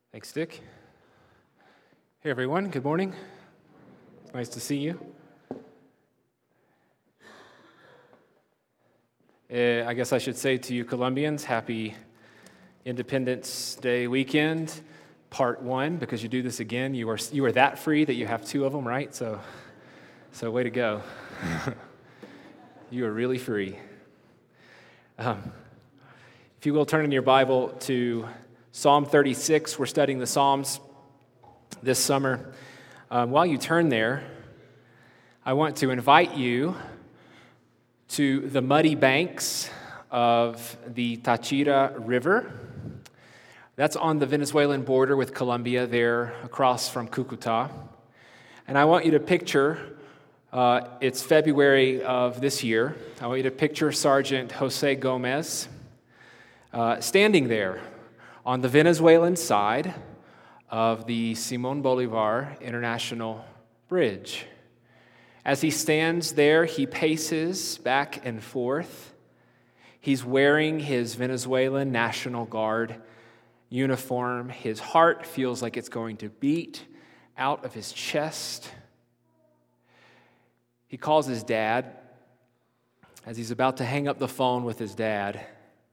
Thanks, Dick. Hey, everyone. Good morning. It's nice to see you. I guess I should say to you Colombians, happy Independence Day weekend, part one, because you do this again. You are that free that you have two of them, right? So way to go. You are really free. If you will, turn in your Bible to Psalm 36. We're studying the Psalms this summer. While you turn there, I want to invite you to the muddy banks of the Táchira River. That's on the Venezuelan border with Colombia, there across from Cúcuta. And I want you to picture, it's February of this year, I want you to picture Sergeant Jose Gomez standing there on the Venezuelan side of the Simón Bolívar International Bridge. As he stands there, he paces back and forth. He's wearing his Venezuelan National Guard uniform. His heart feels like it's going to beat out of his chest. He calls his dad. As he's about to hang up the phone with his dad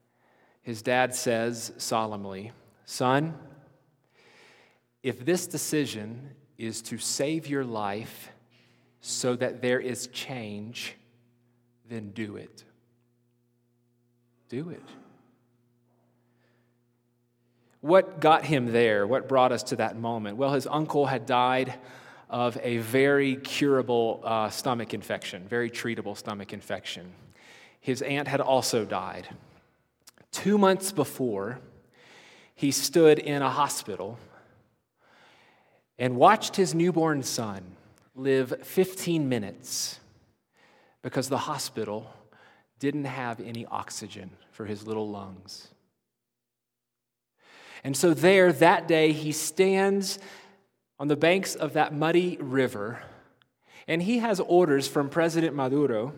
says solemnly, "Son, if this decision is to save your life so that there is change, then do it. Do it." What got him there? What brought us to that moment? Well, his uncle had died of a very curable stomach infection, very treatable stomach infection. His aunt had also died. 2 months before, he stood in a hospital and watched his newborn son live 15 minutes because the hospital didn't have any oxygen for his little lungs. And so there, that day, he stands on the banks of that muddy river, and he has orders from President Maduro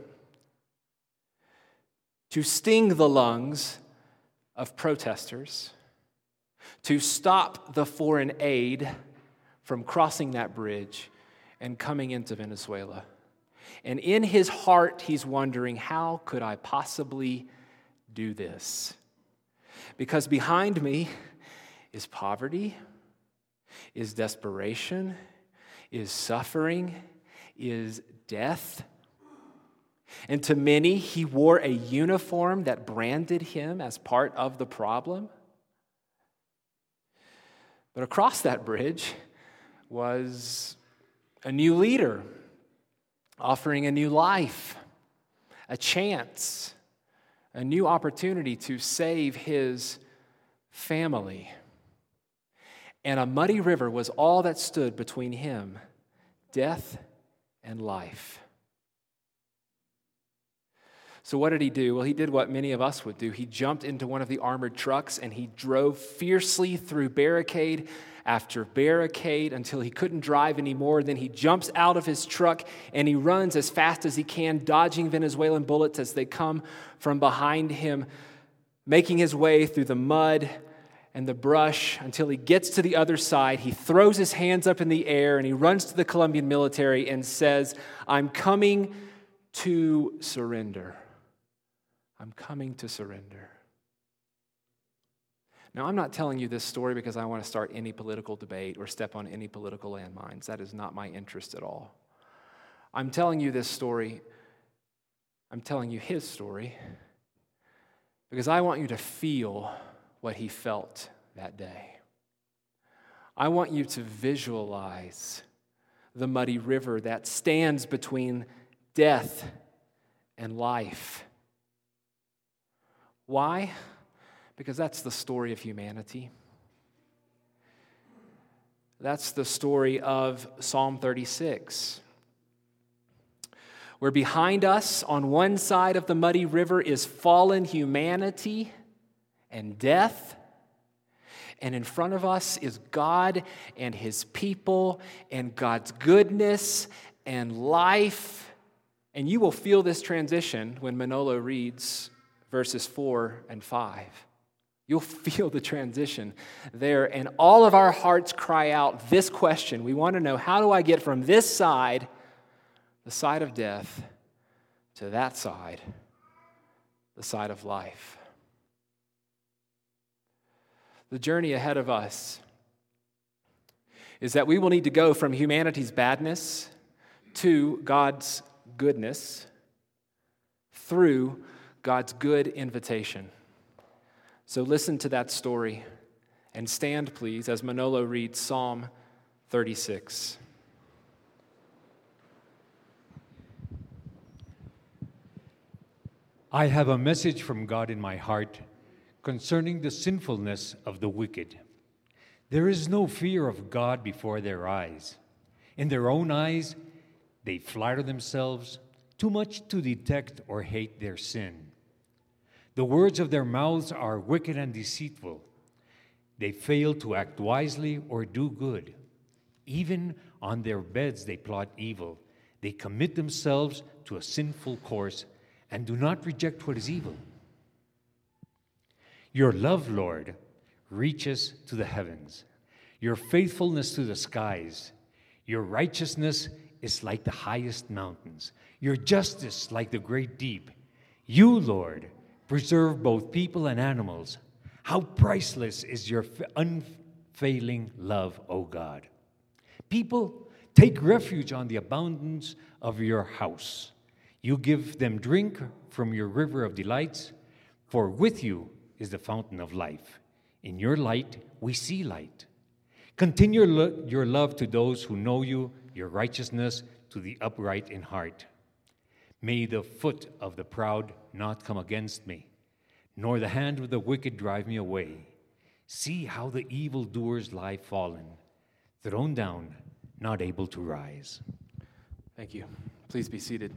to sting the lungs of protesters, to stop the foreign aid from crossing that bridge and coming into Venezuela. And in his heart, he's wondering, how could I possibly do this? Because behind me is poverty, is desperation, is suffering, is death. And to many, he wore a uniform that branded him as part of the problem. But across that bridge was a new leader offering a new life, a chance, a new opportunity to save his family. And a muddy river was all that stood between him, death and life. So what did he do? Well, he did what many of us would do. He jumped into one of the armored trucks and he drove fiercely through barricade after barricade until he couldn't drive anymore. Then he jumps out of his truck and he runs as fast as he can, dodging Venezuelan bullets as they come from behind him, making his way through the mud and the brush until he gets to the other side. He throws his hands up in the air and he runs to the Colombian military and says, "I'm coming to surrender. I'm coming to surrender." Now, I'm not telling you this story because I want to start any political debate or step on any political landmines. That is not my interest at all. I'm telling you this story, I'm telling you his story, because I want you to feel what he felt that day. I want you to visualize the muddy river that stands between death and life. Why? Because that's the story of humanity. That's the story of Psalm 36. Where behind us, on one side of the muddy river, is fallen humanity and death. And in front of us is God and his people and God's goodness and life. And you will feel this transition when Manolo reads verses 4 and 5. You'll feel the transition there. And all of our hearts cry out this question. We want to know, how do I get from this side, the side of death, to that side, the side of life? The journey ahead of us is that we will need to go from humanity's badness to God's goodness through God's good invitation. So listen to that story and stand, please, as Manolo reads Psalm 36. I have a message from God in my heart concerning the sinfulness of the wicked. There is no fear of God before their eyes. In their own eyes, they flatter themselves too much to detect or hate their sin. The words of their mouths are wicked and deceitful. They fail to act wisely or do good. Even on their beds they plot evil. They commit themselves to a sinful course and do not reject what is evil. Your love, Lord, reaches to the heavens, your faithfulness to the skies. Your righteousness is like the highest mountains, your justice like the great deep. You, Lord, preserve both people and animals. How priceless is your unfailing love, O God. People take refuge on the abundance of your house. You give them drink from your river of delights, for with you is the fountain of life. In your light we see light. Continue your love to those who know you, your righteousness to the upright in heart. May the foot of the proud not come against me, nor the hand of the wicked drive me away. See how the evildoers lie fallen, thrown down, not able to rise. Thank you. Please be seated.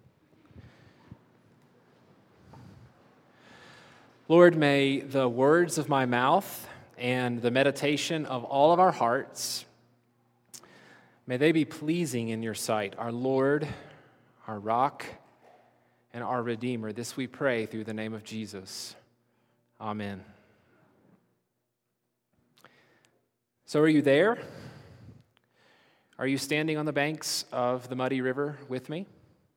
Lord, may the words of my mouth and the meditation of all of our hearts, may they be pleasing in your sight, our Lord, our rock, and our Redeemer. This we pray through the name of Jesus. Amen. So are you there? Are you standing on the banks of the muddy river with me?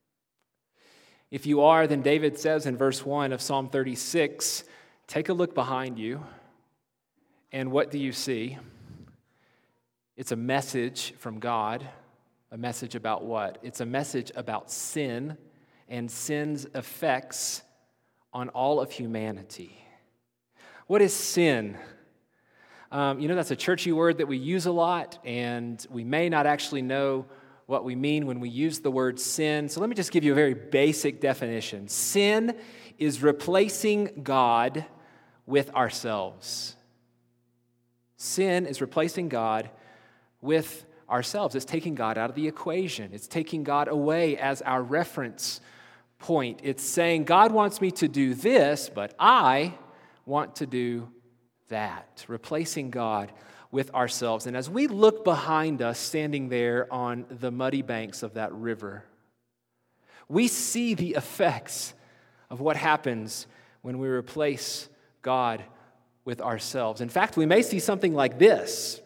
If you are, then David says in verse 1 of Psalm 36, take a look behind you, and what do you see? It's a message from God. A message about what? It's a message about sin and sin's effects on all of humanity. What is sin? That's a churchy word that we use a lot, and we may not actually know what we mean when we use the word sin. So let me just give you a very basic definition. Sin is replacing God with ourselves. Sin is replacing God with ourselves. It's taking God out of the equation. It's taking God away as our reference point. It's saying, God wants me to do this, but I want to do that. Replacing God with ourselves. And as we look behind us, standing there on the muddy banks of that river, we see the effects of what happens when we replace God with ourselves. In fact, we may see something like this.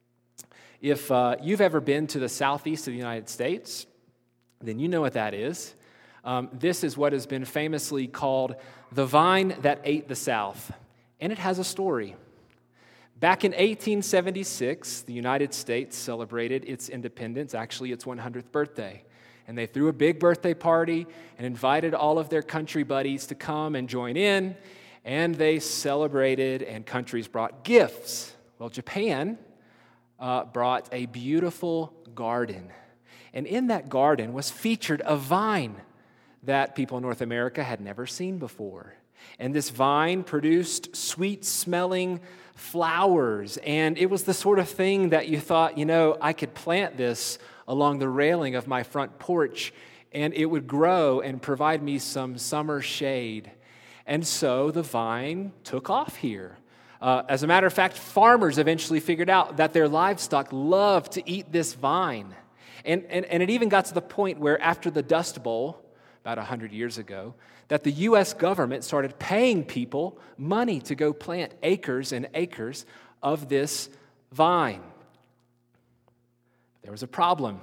If you've ever been to the southeast of the United States, then you know what that is. This is what has been famously called the vine that ate the South. And it has a story. Back in 1876, the United States celebrated its independence, actually its 100th birthday. And they threw a big birthday party and invited all of their country buddies to come and join in. And they celebrated, and countries brought gifts. Well, Japan brought a beautiful garden. And in that garden was featured a vine that people in North America had never seen before. And this vine produced sweet-smelling flowers. And it was the sort of thing that you thought, I could plant this along the railing of my front porch, and it would grow and provide me some summer shade. And so the vine took off here. As a matter of fact, farmers eventually figured out that their livestock loved to eat this vine. And it even got to the point where after the Dust Bowl, about 100 years ago, that the U.S. government started paying people money to go plant acres and acres of this vine. There was a problem.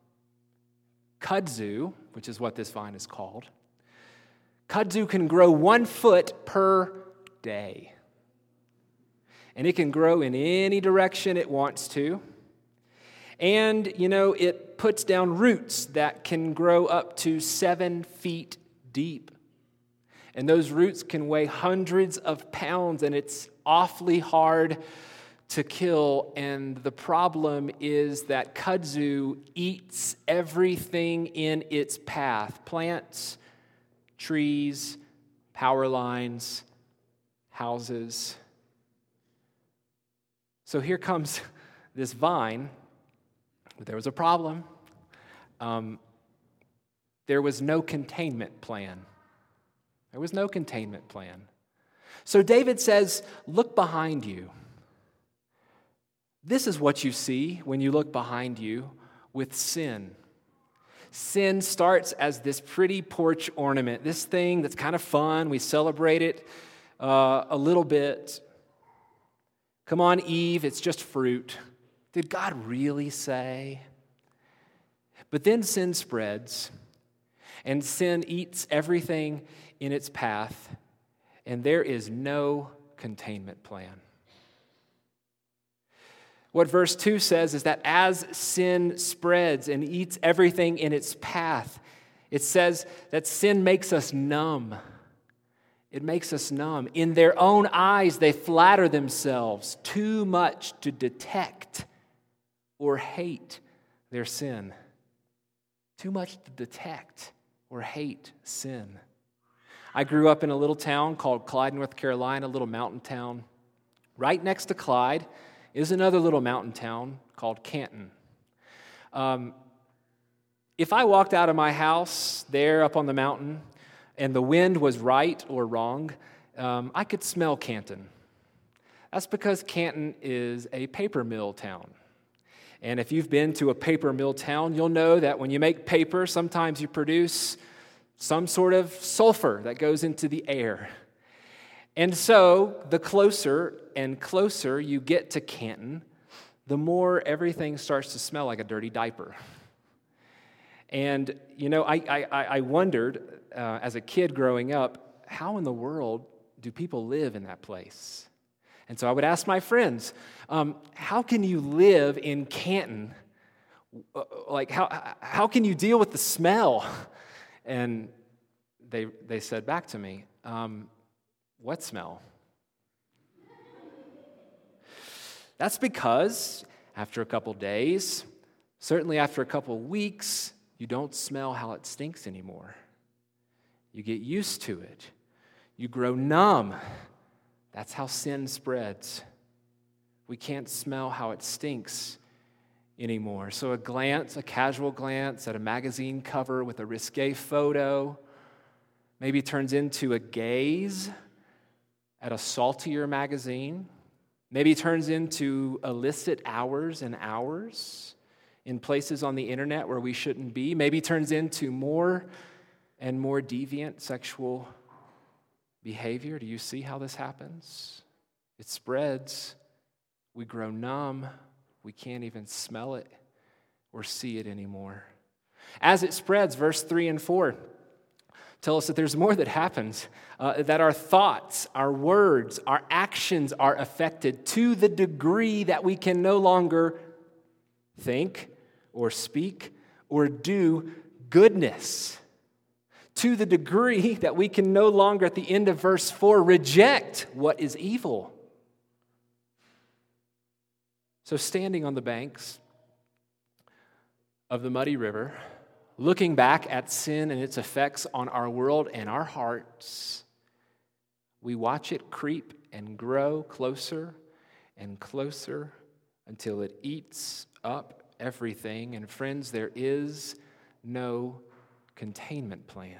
Kudzu, which is what this vine is called, kudzu can grow 1 foot per day. And it can grow in any direction it wants to. And, it puts down roots that can grow up to 7 feet deep. And those roots can weigh hundreds of pounds, and it's awfully hard to kill. And the problem is that kudzu eats everything in its path: plants, trees, power lines, houses. So here comes this vine, but there was a problem. There was no containment plan. There was no containment plan. So David says, look behind you. This is what you see when you look behind you with sin. Sin starts as this pretty porch ornament, this thing that's kind of fun. We celebrate it a little bit. Come on, Eve, it's just fruit. Did God really say? But then sin spreads, and sin eats everything in its path, and there is no containment plan. What verse 2 says is that as sin spreads and eats everything in its path, it says that sin makes us numb. It makes us numb. In their own eyes, they flatter themselves too much to detect or hate their sin. Too much to detect or hate sin. I grew up in a little town called Clyde, North Carolina, a little mountain town. Right next to Clyde is another little mountain town called Canton. If I walked out of my house there up on the mountain and the wind was right or wrong, I could smell Canton. That's because Canton is a paper mill town. And if you've been to a paper mill town, you'll know that when you make paper, sometimes you produce some sort of sulfur that goes into the air. And so the closer and closer you get to Canton, the more everything starts to smell like a dirty diaper. And, I wondered as a kid growing up, how in the world do people live in that place? And so I would ask my friends, how can you live in Canton? Like, how can you deal with the smell? And they said back to me, what smell? That's because after a couple days, certainly after a couple weeks, you don't smell how it stinks anymore. You get used to it. You grow numb. That's how sin spreads. We can't smell how it stinks anymore. So a casual glance at a magazine cover with a risque photo, maybe turns into a gaze at a saltier magazine. Maybe turns into illicit hours and hours in places on the internet where we shouldn't be. Maybe turns into more and more deviant sexual behavior. Do you see how this happens? It spreads. We grow numb. We can't even smell it or see it anymore. As it spreads, verse 3 and 4 tell us that there's more that happens, that our thoughts, our words, our actions are affected to the degree that we can no longer think or speak or do goodness. To the degree that we can no longer, at the end of verse 4, reject what is evil. So standing on the banks of the muddy river, looking back at sin and its effects on our world and our hearts, we watch it creep and grow closer and closer until it eats up everything. And friends, there is no containment plan.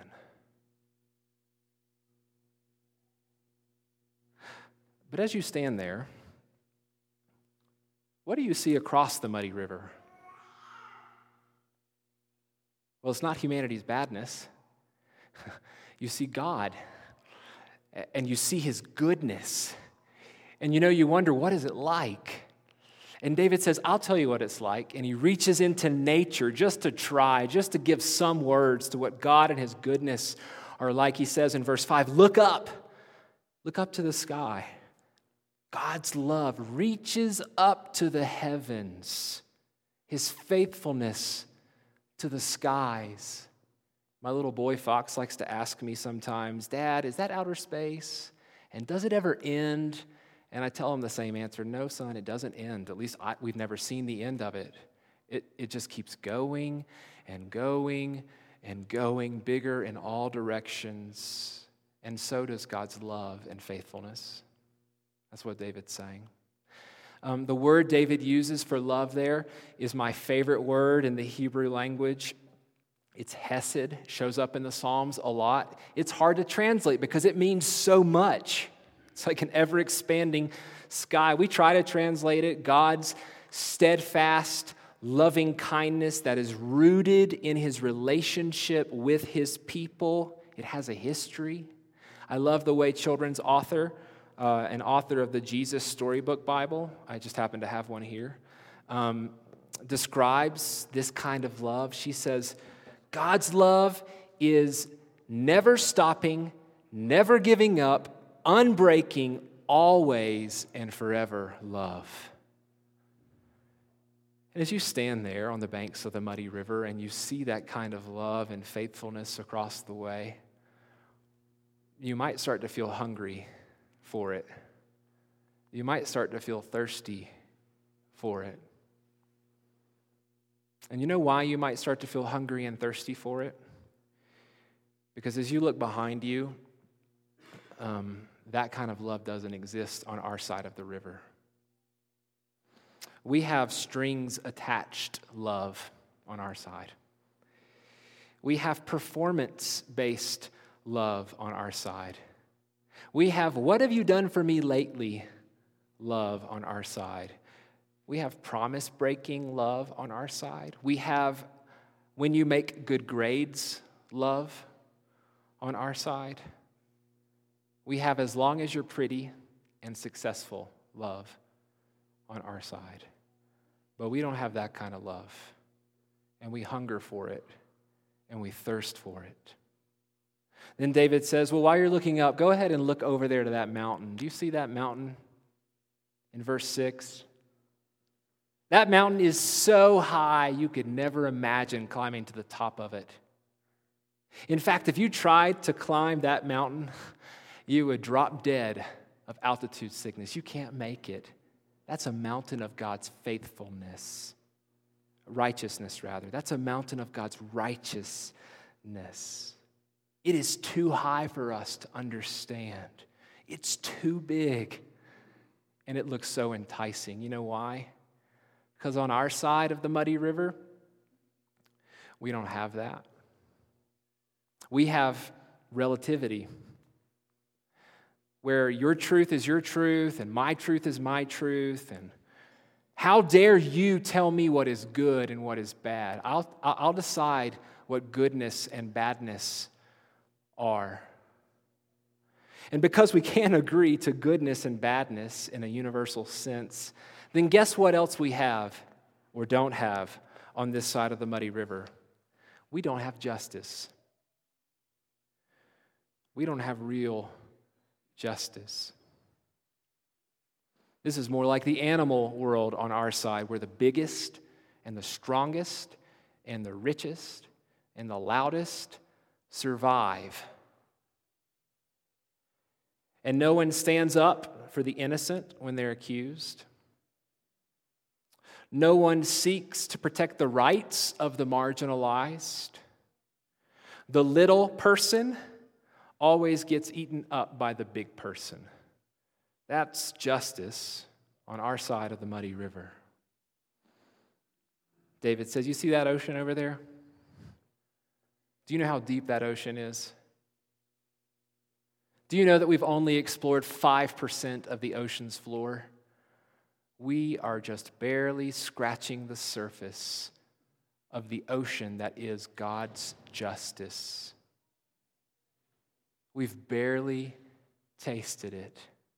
But as you stand there, what do you see across the muddy river? Well, it's not humanity's badness. You see God, and you see his goodness. And you wonder, what is it like? And David says, I'll tell you what it's like. And he reaches into nature just to try, just to give some words to what God and his goodness are like. He says in verse 5, look up to the sky. God's love reaches up to the heavens, his faithfulness to the skies. My little boy Fox likes to ask me sometimes, Dad, is that outer space? And does it ever end? And I tell him the same answer, no, son, it doesn't end. At least we've never seen the end of it. It just keeps going and going and going, bigger in all directions. And so does God's love and faithfulness. That's what David's saying. The word David uses for love there is my favorite word in the Hebrew language. It's hesed, shows up in the Psalms a lot. It's hard to translate because it means so much. It's like an ever-expanding sky. We try to translate it, God's steadfast, loving kindness that is rooted in his relationship with his people. It has a history. I love the way children's author, an author of the Jesus Storybook Bible, I just happen to have one here, describes this kind of love. She says, God's love is never stopping, never giving up, unbreaking, always and forever love. And as you stand there on the banks of the muddy river and you see that kind of love and faithfulness across the way, you might start to feel hungry for it. You might start to feel thirsty for it. And you know why you might start to feel hungry and thirsty for it? Because as you look behind you, that kind of love doesn't exist on our side of the river. We have strings attached love on our side. We have performance-based love on our side. We have, what have you done for me lately, love on our side. We have promise-breaking love on our side. We have, when you make good grades, love on our side. We have, as long as you're pretty and successful, love on our side. But we don't have that kind of love. And we hunger for it. And we thirst for it. Then David says, well, while you're looking up, go ahead and look over there to that mountain. Do you see that mountain in verse 6? That mountain is so high you could never imagine climbing to the top of it. In fact, if you tried to climb that mountain, you would drop dead of altitude sickness. You can't make it. That's a mountain of God's faithfulness. Righteousness, rather. That's a mountain of God's righteousness. It is too high for us to understand. It's too big. And it looks so enticing. You know why? Because on our side of the muddy river, we don't have that. We have relativity, where your truth is your truth and my truth is my truth. And how dare you tell me what is good and what is bad? I'll decide what goodness and badness are. And because we can't agree to goodness and badness in a universal sense, then guess what else we have or don't have on this side of the muddy river? We don't have justice. We don't have real justice. This is more like the animal world on our side, where the biggest and the strongest and the richest and the loudest survive. And no one stands up for the innocent when they're accused. No one seeks to protect the rights of the marginalized. The little person always gets eaten up by the big person. That's justice on our side of the muddy river. David says, you see that ocean over there? Do you know how deep that ocean is? Do you know that we've only explored 5% of the ocean's floor? We are just barely scratching the surface of the ocean that is God's justice. We've barely tasted it.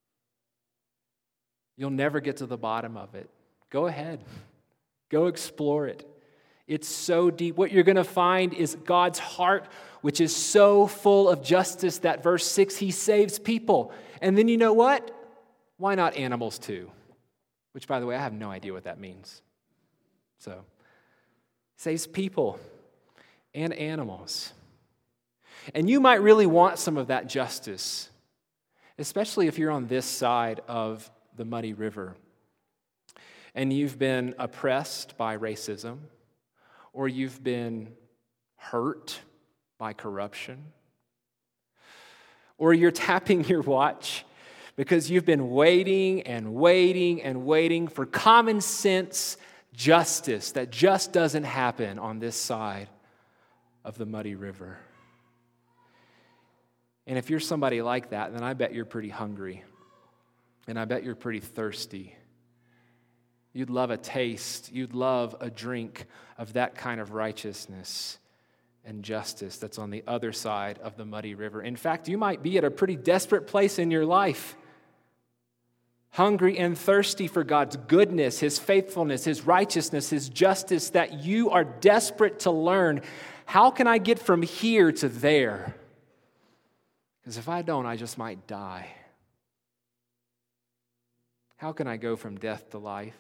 You'll never get to the bottom of it. Go ahead. Go explore it. It's so deep. What you're going to find is God's heart, which is so full of justice that verse 6, He saves people. And then you know what? Why not animals too? Which, by the way, I have no idea what that means. So, saves people and animals. And you might really want some of that justice, especially if you're on this side of the muddy river and you've been oppressed by racism, or you've been hurt by corruption, or you're tapping your watch because you've been waiting and waiting and waiting for common sense justice that just doesn't happen on this side of the muddy river. And if you're somebody like that, then I bet you're pretty hungry, and I bet you're pretty thirsty. You'd love a taste, you'd love a drink of that kind of righteousness and justice that's on the other side of the muddy river. In fact, you might be at a pretty desperate place in your life, hungry and thirsty for God's goodness, His faithfulness, His righteousness, His justice, that you are desperate to learn, how can I get from here to there? Because if I don't, I just might die. How can I go from death to life?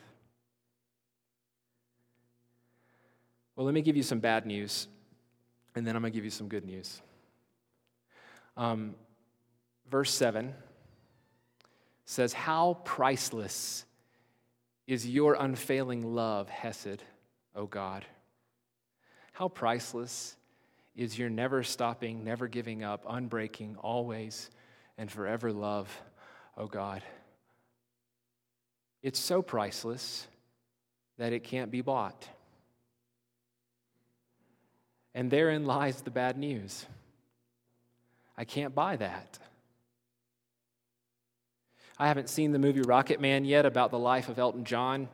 Well, let me give you some bad news, and then I'm going to give you some good news. Verse 7 says, "How priceless is your unfailing love, Hesed, O God. How priceless is your never-stopping, never giving up, unbreaking, always and forever love, O God. It's so priceless that it can't be bought." And therein lies the bad news. I can't buy that. I haven't seen the movie Rocket Man yet about the life of Elton John,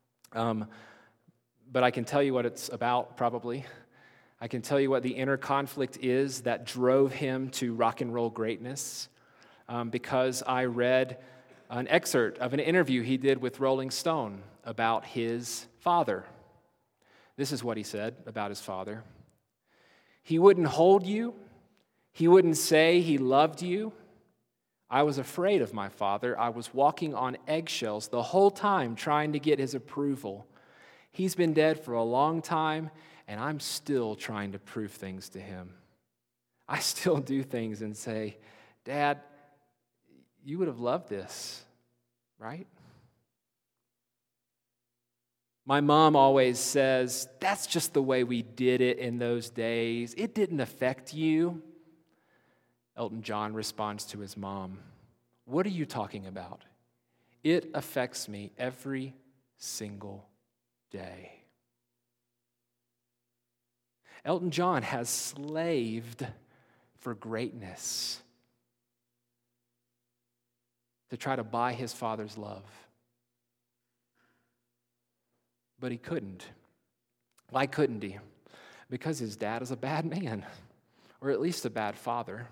but I can tell you what it's about, probably. I can tell you what the inner conflict is that drove him to rock and roll greatness, because I read an excerpt of an interview he did with Rolling Stone about his father. This is what he said about his father. "He wouldn't hold you. He wouldn't say he loved you. I was afraid of my father. I was walking on eggshells the whole time trying to get his approval. He's been dead for a long time, and I'm still trying to prove things to him. I still do things and say, 'Dad, you would have loved this, right?' My mom always says, 'That's just the way we did it in those days. It didn't affect you.'" Elton John responds to his mom, "What are you talking about? It affects me every single day." Elton John has slaved for greatness to try to buy his father's love. But he couldn't. Why couldn't he? Because his dad is a bad man, or at least a bad father.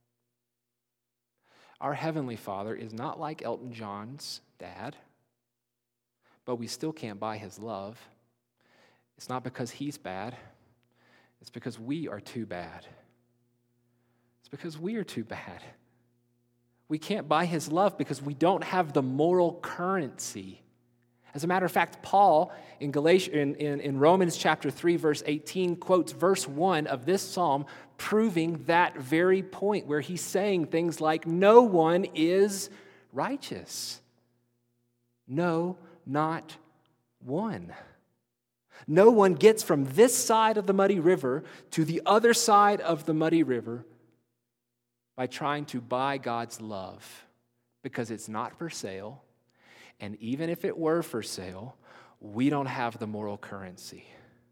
Our Heavenly Father is not like Elton John's dad, but we still can't buy his love. It's not because he's bad. It's because we are too bad. It's because we are too bad. We can't buy his love because we don't have the moral currency. As a matter of fact, Paul in Romans chapter 3, verse 18, quotes verse 1 of this psalm, proving that very point, where he's saying things like, "No one is righteous. No, not one." No one gets from this side of the muddy river to the other side of the muddy river by trying to buy God's love, because it's not for sale. And even if it were for sale, we don't have the moral currency.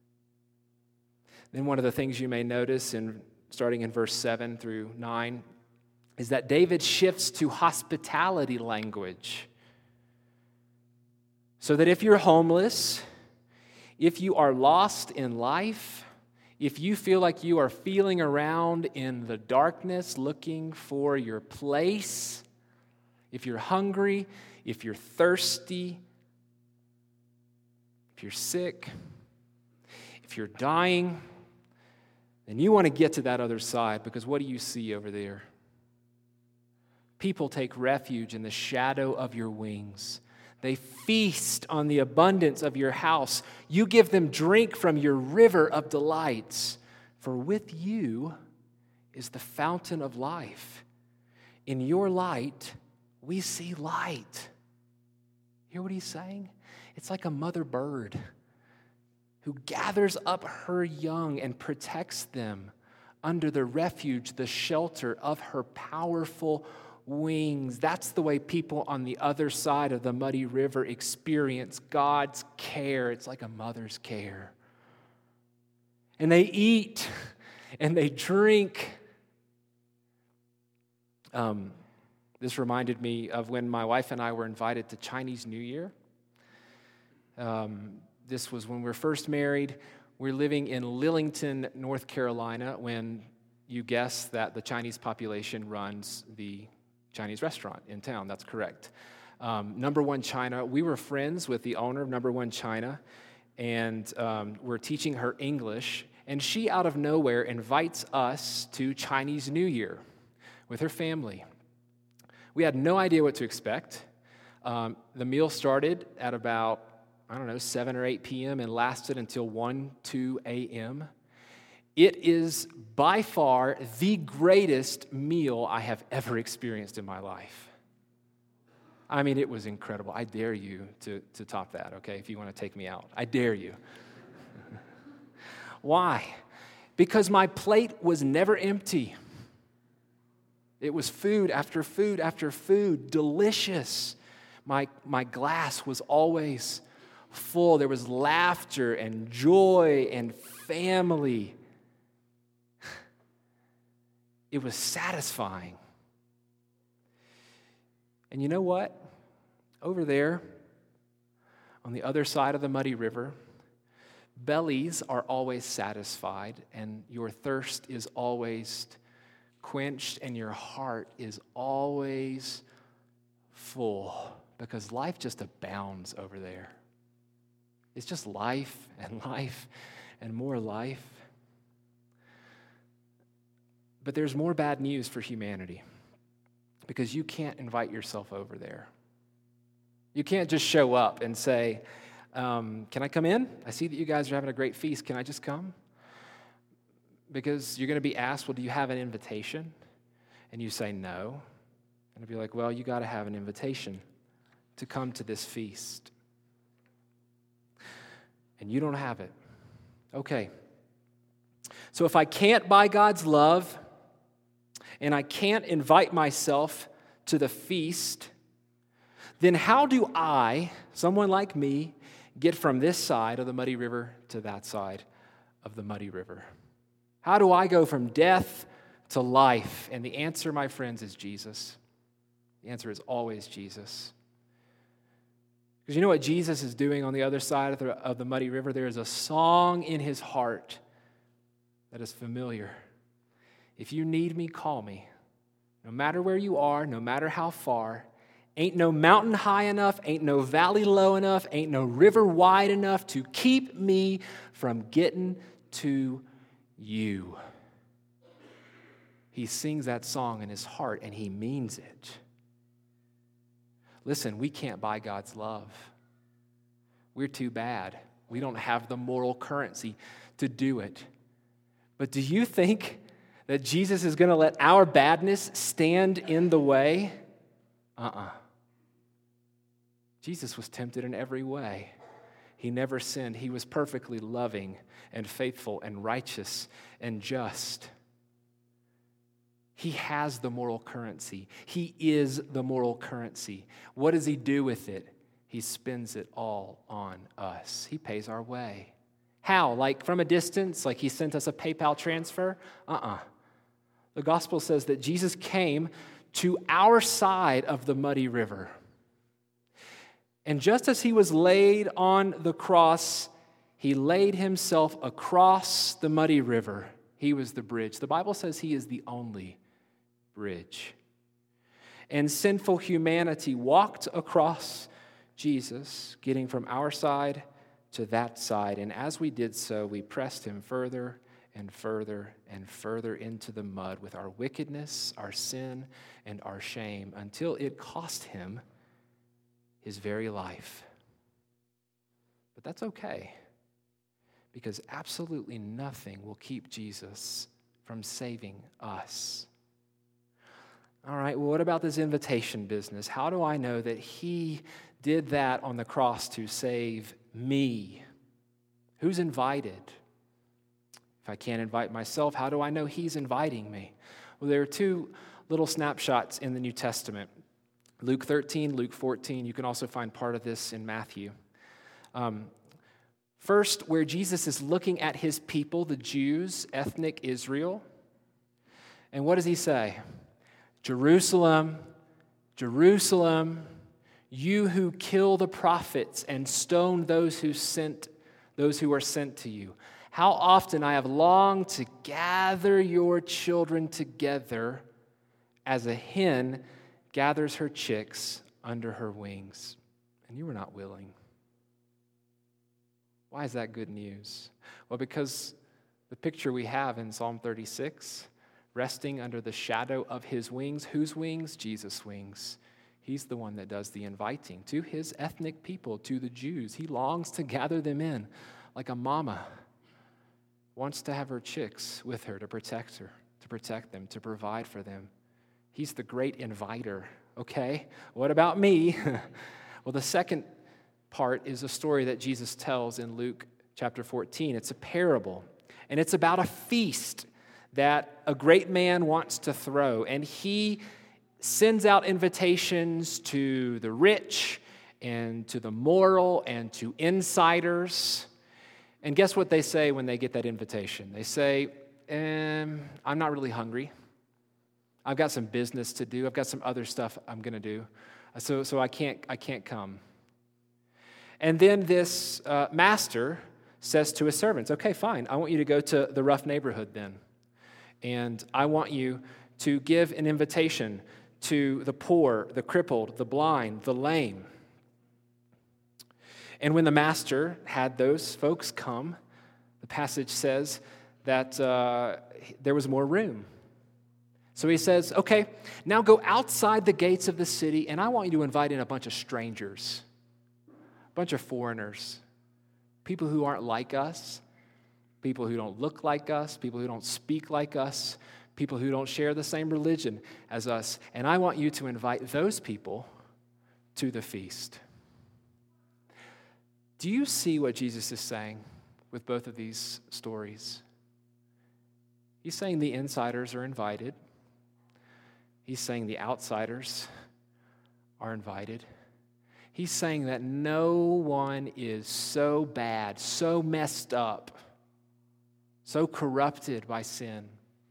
Then one of the things you may notice, starting in verse 7 through 9, is that David shifts to hospitality language. So that if you're homeless, if you are lost in life, if you feel like you are feeling around in the darkness looking for your place, if you're hungry, if you're thirsty, if you're sick, if you're dying, then you want to get to that other side, because what do you see over there? People take refuge in the shadow of your wings. They feast on the abundance of your house. You give them drink from your river of delights. For with you is the fountain of life. In your light, we see light. Hear what he's saying? It's like a mother bird who gathers up her young and protects them under the refuge, the shelter of her powerful wings. That's the way people on the other side of the muddy river experience God's care. It's like a mother's care. And they eat and they drink. This reminded me of when my wife and I were invited to Chinese New Year. This was when we were first married. We're living in Lillington, North Carolina, when you guess that the Chinese population runs the Chinese restaurant in town. That's correct. Number One China, we were friends with the owner of Number One China, and we're teaching her English, and she, out of nowhere, invites us to Chinese New Year with her family. We had no idea what to expect. The meal started at about 7 or 8 p.m. and lasted until 1, 2 a.m. It is by far the greatest meal I have ever experienced in my life. I mean, it was incredible. I dare you to top that, okay, if you want to take me out. I dare you. Why? Because my plate was never empty. It was food after food after food, delicious. My glass was always full. There was laughter and joy and family. It was satisfying. And you know what? Over there, on the other side of the muddy river, bellies are always satisfied, and your thirst is always quenched, and your heart is always full, because life just abounds over there. It's just life and more life. But there's more bad news for humanity, because you can't invite yourself over there. You can't just show up and say, can I come in? I see that you guys are having a great feast. Can I just come? Because you're going to be asked, well, do you have an invitation? And you say no. And it'll be like, well, you got to have an invitation to come to this feast. And you don't have it. Okay. So if I can't buy God's love, and I can't invite myself to the feast, then how do I, someone like me, get from this side of the muddy river to that side of the muddy river? How do I go from death to life? And the answer, my friends, is Jesus. The answer is always Jesus. Because you know what Jesus is doing on the other side of the muddy river? There is a song in his heart that is familiar. If you need me, call me. No matter where you are, no matter how far, ain't no mountain high enough, ain't no valley low enough, ain't no river wide enough to keep me from getting to you. He sings that song in his heart, and he means it. Listen, we can't buy God's love. We're too bad. We don't have the moral currency to do it. But do you think that Jesus is going to let our badness stand in the way? Jesus was tempted in every way. He never sinned. He was perfectly loving and faithful and righteous and just. He has the moral currency. He is the moral currency. What does he do with it? He spends it all on us. He pays our way. How? Like from a distance? Like he sent us a PayPal transfer? The gospel says that Jesus came to our side of the muddy river. And just as he was laid on the cross, He laid himself across the muddy river. He was the bridge. The Bible says he is the only bridge. And sinful humanity walked across Jesus, getting from our side to that side. And as we did so, we pressed him further and further and further into the mud with our wickedness, our sin, and our shame until it cost him his very life. But that's okay, because absolutely nothing will keep Jesus from saving us. All right, well, what about this invitation business? How do I know that he did that on the cross to save me? Who's invited? If I can't invite myself, how do I know he's inviting me? Well, there are two little snapshots in the New Testament. Luke 13, Luke 14. You can also find part of this in Matthew. First, where Jesus is looking at his people, the Jews, ethnic Israel. And what does he say? Jerusalem, Jerusalem, you who kill the prophets and stone those who are sent to you. How often I have longed to gather your children together as a hen gathers her chicks under her wings, and you were not willing. Why is that good news? Well, because the picture we have in Psalm 36, resting under the shadow of his wings, whose wings? Jesus' wings. He's the one that does the inviting to his ethnic people, to the Jews. He longs to gather them in like a mama wants to have her chicks with her to protect them, to provide for them. He's the great inviter, okay? What about me? Well, the second part is a story that Jesus tells in Luke chapter 14. It's a parable, and it's about a feast that a great man wants to throw, and he sends out invitations to the rich and to the moral and to insiders. And guess what they say when they get that invitation? They say, I'm not really hungry. I've got some business to do. I've got some other stuff I'm going to do. So I can't come. And then this master says to his servants, okay, fine. I want you to go to the rough neighborhood then. And I want you to give an invitation to the poor, the crippled, the blind, the lame. And when the master had those folks come, the passage says that there was more room. So he says, okay, now go outside the gates of the city, and I want you to invite in a bunch of strangers, a bunch of foreigners, people who aren't like us, people who don't look like us, people who don't speak like us, people who don't share the same religion as us. And I want you to invite those people to the feast. Do you see what Jesus is saying with both of these stories? He's saying the insiders are invited. He's saying the outsiders are invited. He's saying that no one is so bad, so messed up, so corrupted by sin.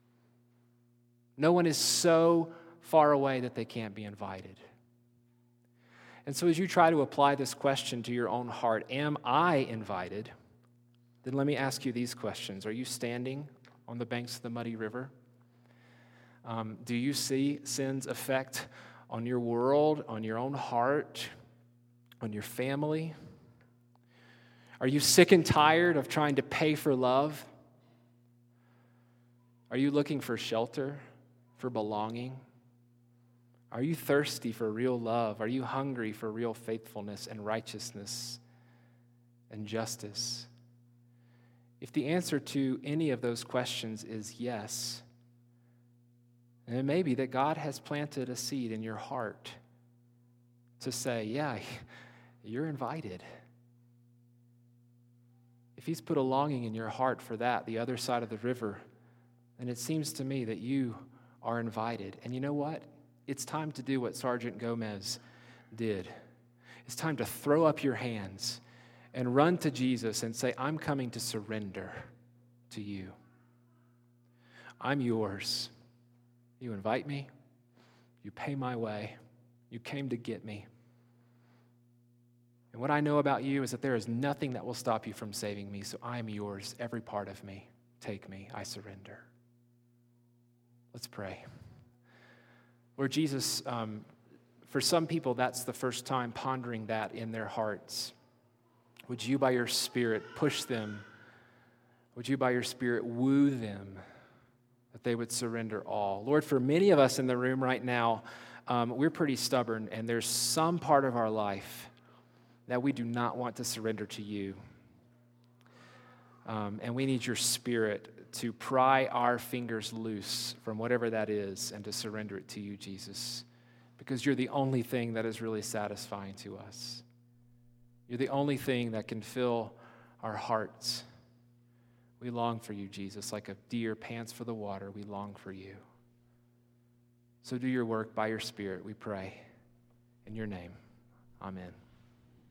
No one is so far away that they can't be invited. And so as you try to apply this question to your own heart, am I invited? Then let me ask you these questions. Are you standing on the banks of the muddy river? Do you see sin's effect on your world, on your own heart, on your family? Are you sick and tired of trying to pay for love? Are you looking for shelter, for belonging? Are you thirsty for real love? Are you hungry for real faithfulness and righteousness and justice? If the answer to any of those questions is yes, then it may be that God has planted a seed in your heart to say, yeah, you're invited. If He's put a longing in your heart for that, the other side of the river, then it seems to me that you are invited. And you know what? It's time to do what Sergeant Gomez did. It's time to throw up your hands and run to Jesus and say, I'm coming to surrender to you. I'm yours. You invite me. You pay my way. You came to get me. And what I know about you is that there is nothing that will stop you from saving me, so I am yours, every part of me. Take me, I surrender. Let's pray. Lord Jesus, for some people, that's the first time pondering that in their hearts. Would you, by your Spirit, push them? Would you, by your Spirit, woo them that they would surrender all? Lord, for many of us in the room right now, we're pretty stubborn, and there's some part of our life that we do not want to surrender to you. And we need your Spirit to pry our fingers loose from whatever that is and to surrender it to you, Jesus, because you're the only thing that is really satisfying to us. You're the only thing that can fill our hearts. We long for you, Jesus, like a deer pants for the water. We long for you. So do your work by your Spirit, we pray. In your name, amen.